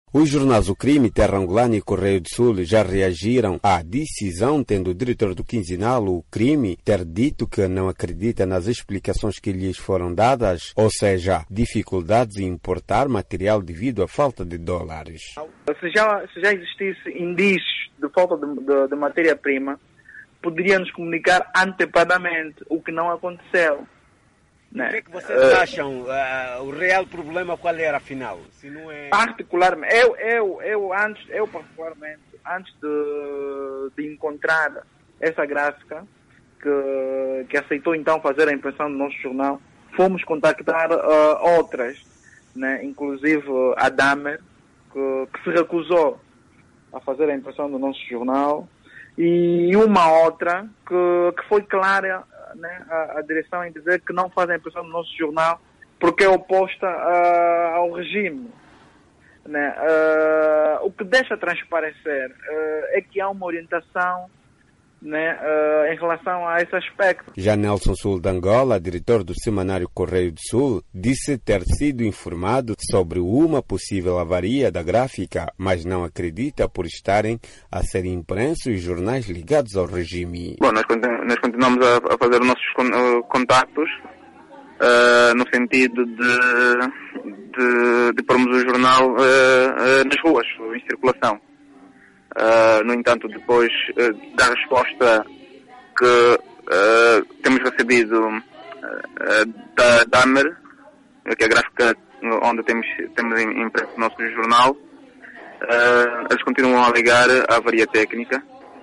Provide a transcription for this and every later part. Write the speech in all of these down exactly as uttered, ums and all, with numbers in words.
Os jornais O Crime, Terra Angolana e Correio do Sul já reagiram à decisão, tendo o diretor do quinzenal, O Crime, ter dito que não acredita nas explicações que lhes foram dadas, ou seja, dificuldades em importar material devido à falta de dólares. Se já, se já existisse indícios de falta de, de, de matéria-prima, poderia nos comunicar antepadamente, o que não aconteceu. Né? O que é que vocês uh, acham? Uh, o real problema qual era, afinal? Se não é... Particularmente, eu, eu, eu, antes, eu particularmente, antes de, de encontrar essa gráfica, que, que aceitou então fazer a impressão do nosso jornal, fomos contactar uh, outras, né? Inclusive a Damer, que, que se recusou a fazer a impressão do nosso jornal, e uma outra que, que foi clara, né, a, a direção em dizer que não faz a impressão do nosso jornal porque é oposta uh, ao regime. Né? Uh, o que deixa transparecer uh, é que há uma orientação, né, uh, em relação a esse aspecto. Já Nelson Sul de Angola, diretor do semanário Correio do Sul, disse ter sido informado sobre uma possível avaria da gráfica, mas não acredita por estarem a ser impressos jornais ligados ao regime. Bom, nós, continu nós continuamos a, a fazer os nossos con uh, contactos uh, no sentido de, de, de pormos o jornal uh, uh, nas ruas, em circulação. Uh, no entanto, depois uh, da resposta que uh, temos recebido uh, da Damer, que é a gráfica onde temos, temos impresso o nosso jornal, uh, eles continuam a ligar à avaria técnica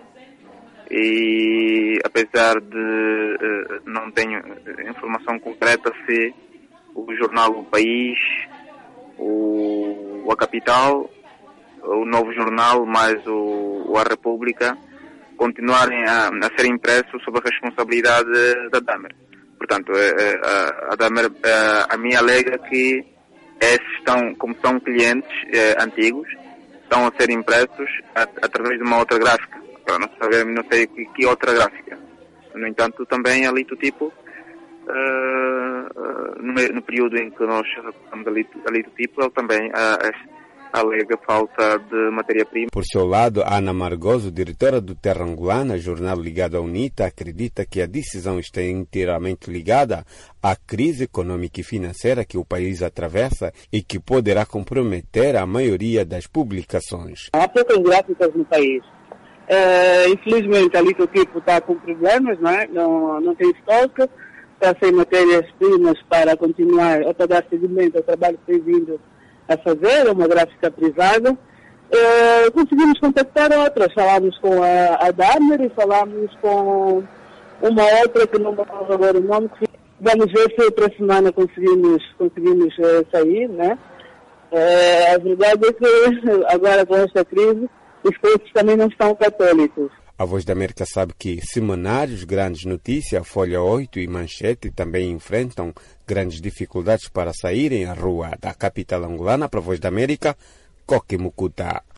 e, apesar de uh, não tenho informação concreta se o jornal O País, o, a Capital, o Novo Jornal, mais o, o A República, continuarem a, a ser impressos sob a responsabilidade da Damer. Portanto, a, a Damer, a, a mim alega que esses estão, como são clientes eh, antigos, estão a ser impressos a, através de uma outra gráfica. Eu não sei, não sei que, que outra gráfica. No entanto, também a Litotipo, uh, uh, no, no período em que nós recorremos a Litotipo, ele também uh, alega falta de matéria-prima. Por seu lado, Ana Margoso, diretora do Terra Angolana, jornal ligado à UNITA, acredita que a decisão está inteiramente ligada à crise econômica e financeira que o país atravessa e que poderá comprometer a maioria das publicações. Há poucas gráficas no país. É, infelizmente, a Litotipo está com problemas, não é? Não, não tem estoque, está sem matérias-primas para continuar a dar seguimento ao trabalho que tem vindo a fazer, uma gráfica privada. Uh, conseguimos contactar outras, falámos com a, a Damer e falámos com uma outra que não me lembro agora o nome. Vamos ver se outra semana conseguimos, conseguimos uh, sair, né? Uh, a verdade é que agora com esta crise os preços também não estão católicos. A Voz da América sabe que semanários, Grandes Notícias, Folha oito e Manchete também enfrentam grandes dificuldades para saírem à rua. Da capital angolana para a Voz da América, Coque Mucuta.